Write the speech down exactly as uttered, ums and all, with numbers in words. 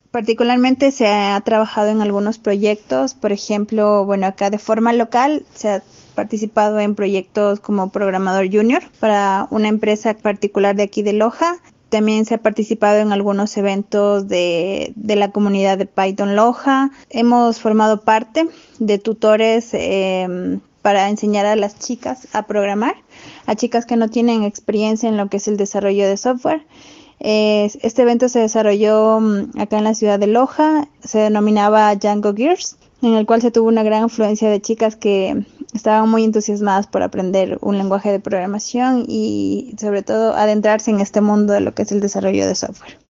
Particularmente se ha trabajado en algunos proyectos, por ejemplo, bueno, acá de forma local se ha participado en proyectos como programador junior para una empresa particular de aquí de Loja. También se ha participado en algunos eventos de, de la comunidad de Python Loja. Hemos formado parte de tutores eh, para enseñar a las chicas a programar, a chicas que no tienen experiencia en lo que es el desarrollo de software. Este evento se desarrolló acá en la ciudad de Loja, se denominaba Django Gears, en el cual se tuvo una gran afluencia de chicas que estaban muy entusiasmadas por aprender un lenguaje de programación y sobre todo adentrarse en este mundo de lo que es el desarrollo de software.